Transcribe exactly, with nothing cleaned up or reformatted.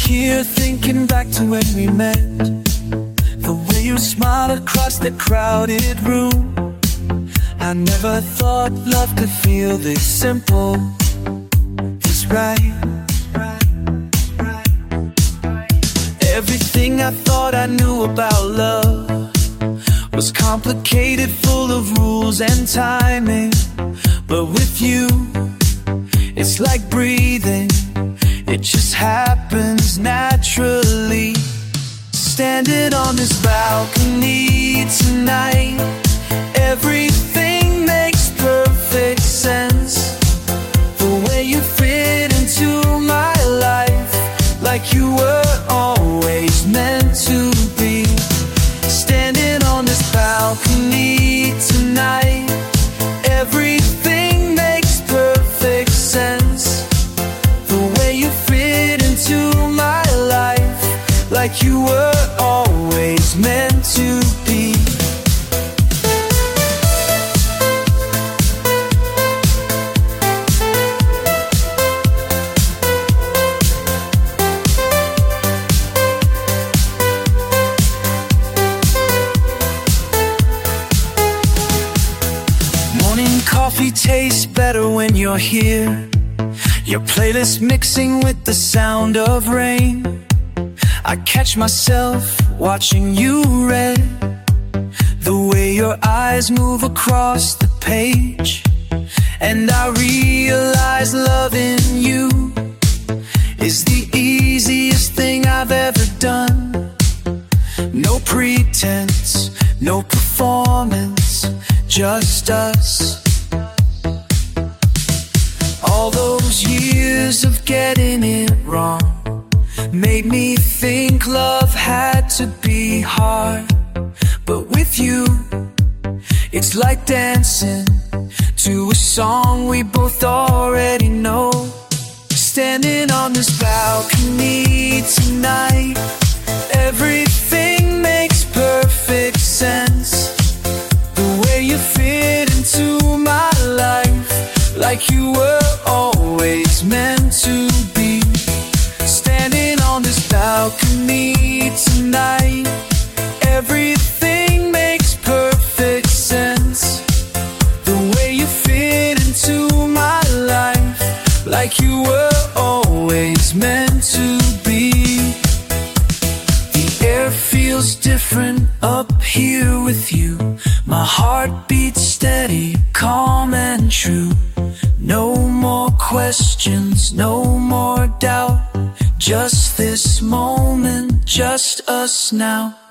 here thinking back to when we met. The way you smiled across the crowded room. I never thought love could feel this simple, this right. Everything I thought I knew about love was complicated, full of rules and timing. But with you, it's like breathing, it just happens naturally. Standing on this balcony tonight, everything makes perfect sense. The way you fit into my life, like you were always meant to be. Standing on this balcony tonight, everything makes perfect sense. The way you fit into my life, like you were always meant to be. Morning coffee tastes better when you're here. Your playlist mixing with the sound of rain. I catch myself watching you read, the way your eyes move across the page. And I realize loving you is the easiest thing I've ever done. No pretense, no performance, just us. All those years of getting it wrong made me think love had to be hard. But with you, it's like dancing to a song we both already know. Standing on this balcony tonight, everything makes perfect sense. The way you fit into my life, like you were always meant to be. Standing on this balcony tonight, everything makes perfect sense. The way you fit into my life, like you were always meant to be. The air feels different up here with you. My heart beats steady, calm and true. No more questions, no more doubt. Just this moment, just us now.